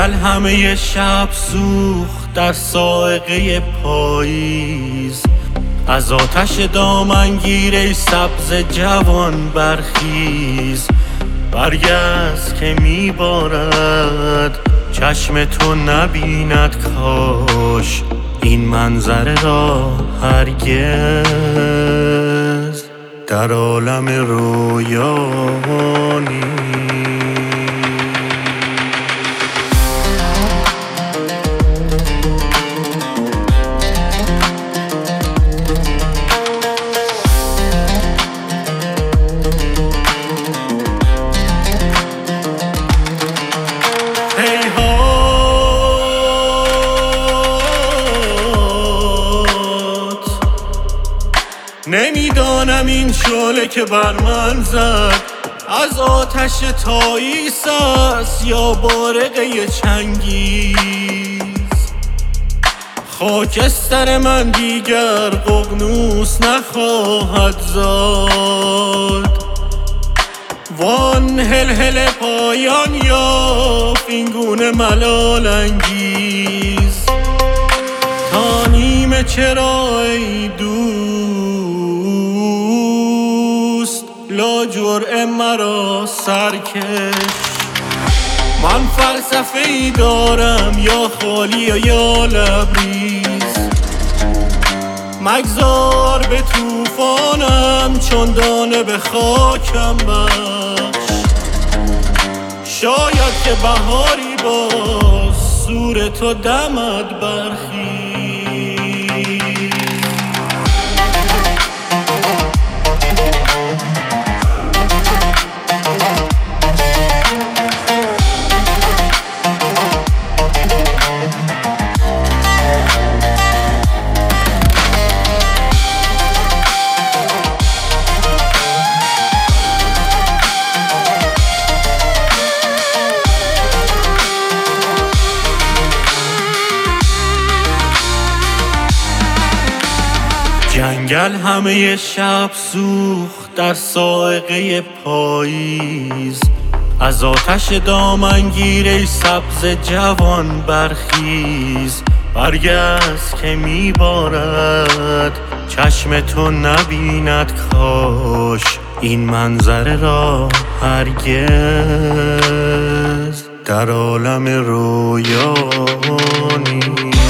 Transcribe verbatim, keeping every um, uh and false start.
جنگل همه شب سوخت در صاعقه پاییز. از آتش دامنگیر ای سبز جوان برخیز. برگرد که میبارد چشم تو نبیند کاش این منظره را هرگز در عالم رویانی. نمیدانم این شعله که بر من زد از آتش تاییس است یا بارقه چنگیز. خاکستر من دیگر ققنوس نخواهد زاد. وان هل هل پایان یافت این گونه ملال انگیز. تا نیمه چرا ای دوست لا جرعه مرا سرکش. من فلسفه ای دارم یا خالی یا لبریز. مگذار به طوفانم چون دانه به خاکم بخش. شاید که بهاری باز سور تو دمد برخیز. جنگل همه شب سوخت در صاعقه پاییز. از آتش دامنگیر ای سبز جوان برخیز. برگرد که میبارد چشم تو نبیند کاش این منظره را هرگز در عالم رویانی.